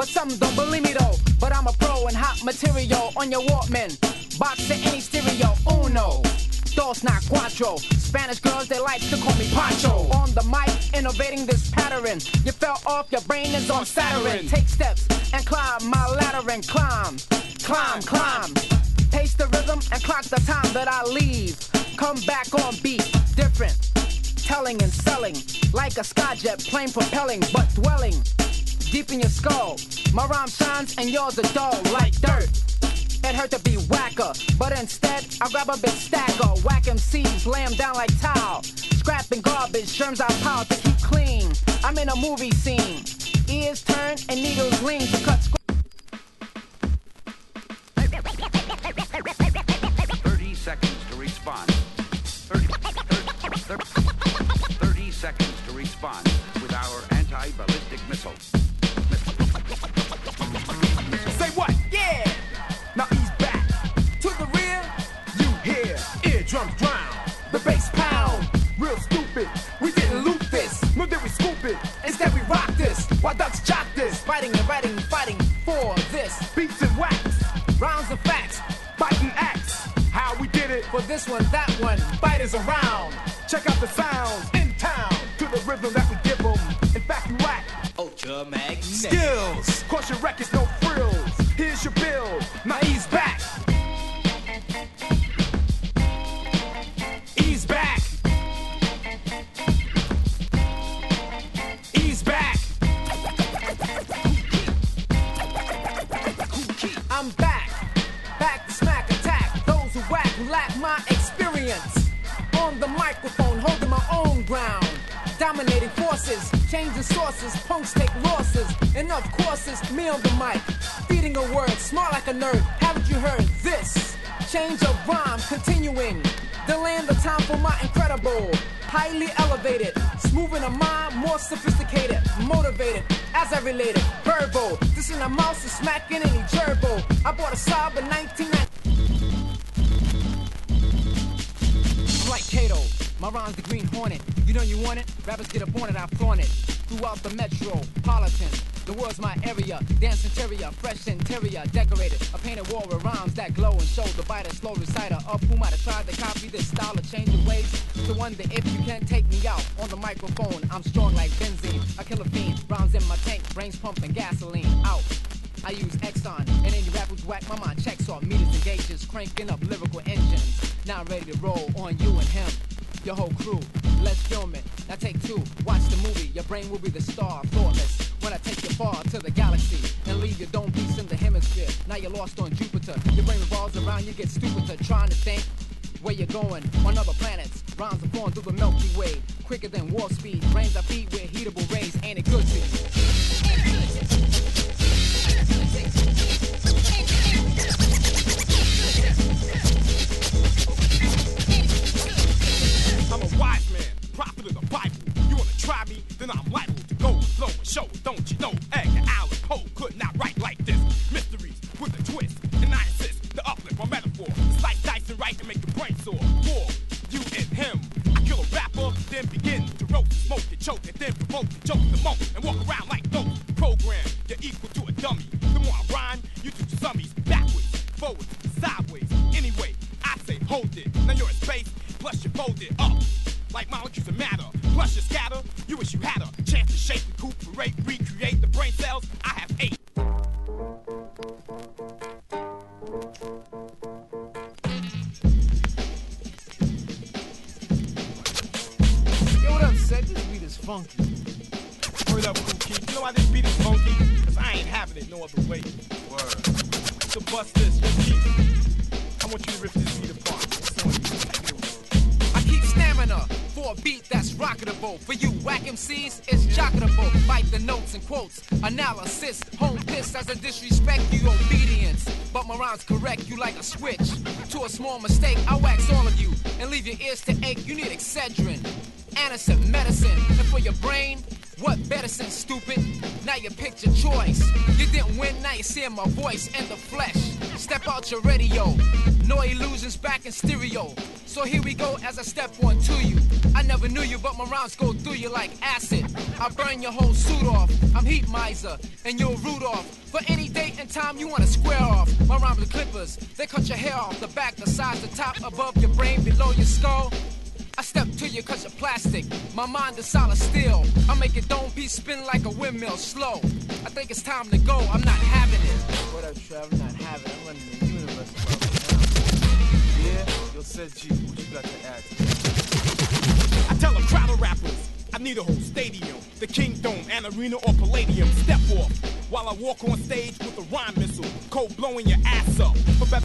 but some don't believe me though. But I'm a pro in hot material on your Walkman. Box to any stereo, uno. Dos, not cuatro. Spanish girls, they like to call me Pancho. On the mic, innovating this pattern. You fell off, your brain is on Saturn. Take steps and climb my ladder and climb. Climb, climb. Taste the rhythm and clock the time that I leave. Come back on beat, different. Telling and selling, like a skyjet plane propelling, but dwelling deep in your skull. My rhyme shines and yours are dull like dirt. It hurt to be whacker, but instead I grab a big stacker. Whack MCs, lay them down like tile. Scrapping garbage, germs I pile to keep clean. I'm in a movie scene. Ears turn and needles lean to cut 30 seconds to respond. 30 seconds to respond with our anti-ballistic missile. Say what? Yeah! Now ease back. To the rear, you hear eardrums drown. The bass pound. Real stupid. We didn't loot this. Nor did we scoop it. Instead we rock this. While ducks jock this. fighting and writing, fighting for this. Beats and wax. Rounds of facts. Biting axe. How we did it. For this one, that one. Fighters around. Check out the sounds in town. To the rhythm that we give them. In fact, we whack. Ultra magnetic. Skills. Caution records, no frills. Here's your bill. Now ease back. Ease back. Ease back. I'm back. Back to smack attack. Those who whack who lack my experience. On the microphone, holding my own ground. Dominating forces, changing sources, punks take losses. Enough courses, me on the mic. Feeding a word, smart like a nerd. Haven't you heard this? Change of rhyme, continuing. Delaying the time for my incredible. Highly elevated, smooth in the mind, more sophisticated. Motivated, as I related. Verbal, this in the mouse is smacking any gerbil. I bought a Saab in 1990. Like Kato, my rhyme's the Green Hornet. You know you want it? Rappers get up on it, I flaunt it. Throughout the metropolitan, the world's my area. Dance interior, fresh interior, decorated. A painted wall with rhymes that glow and show the biter, slow reciter of who might have tried to copy this style of changing ways. To wonder if you can take me out on the microphone. I'm strong like benzene, I kill a fiend. Rounds in my tank, brains pumping gasoline. Out. I use Exxon, and any rappers whack my mind checks off meters and gauges, cranking up lyrical engines. Now I'm ready to roll on you and him, your whole crew. Let's film it. Now take two, watch the movie. Your brain will be the star, thoughtless. When I take you far to the galaxy and leave your dome piece in the hemisphere. Now you're lost on Jupiter. Your brain revolves around, you get stupider trying to think where you're going on other planets. Rhymes are flowing through the Milky Way, quicker than warp speed. Brains are feed with heatable rays. Ain't it good to you? I'm a wise man, prophet of the Bible. You wanna try me? Then I'm liable to go and flow and show. Don't you know? Edgar Allan Poe could not write like this. Mysteries with a twist, and I insist the uplift my metaphor. Slice, dice, and write and make your brain sore. War, you and him. I kill a rapper, then begin to roast, smoke, and choke, and then provoke, and joke the most, and walk around like those. Program, you're equal to a dummy. The more I rhyme, you do zombies backwards, forwards, sideways. Anyway, I say hold it. Now you're in space, plus you fold it up. Like molecules of matter, plus you scatter. You wish you had a chance to shape, recuperate, recreate the brain cells. I have 8. Yo, what up, Seth? This beat is funky. Word up, Cool Key. You know why this beat is funky? Cause I ain't having it no other way. Word. So bust this, yo, Keith. I want you to rip this beat apart. It's on you. Take it away. I keep stamina for a beat that's rocketable. For you whack MCs, it's jocketable. Bite the notes and quotes, analysis, home piss as I disrespect you, obedience. But my rhymes correct you like a switch. To a small mistake, I wax all of you and leave your ears to ache. You need Excedrin, Anacin medicine, and for your brain, what medicine, stupid? Now you picked your choice. You didn't win, now you see my voice in the flesh. step out your radio. No illusions back in stereo. So here we go as I step on to you. I never knew you, but my rounds go through you like acid. I burn your whole suit off. I'm Heat Miser, and you're Rudolph. For any date and time you wanna square off. My rhymes are clippers. They cut your hair off the back, the sides, the top, above your brain, below your skull. I step to you cause you're plastic. My mind is solid steel. I make it dome piece spin like a windmill slow. I think it's time to go. I'm not having it. What up, Trev? I'm not having it. I'm running the universe above now. Yeah? Yo, said G, what you got to add to that? I tell a crowd of rappers, I need a whole stadium, the Kingdom, an arena or Palladium. Step off while I walk on stage with a rhyme missile, cold blowing your ass up. For better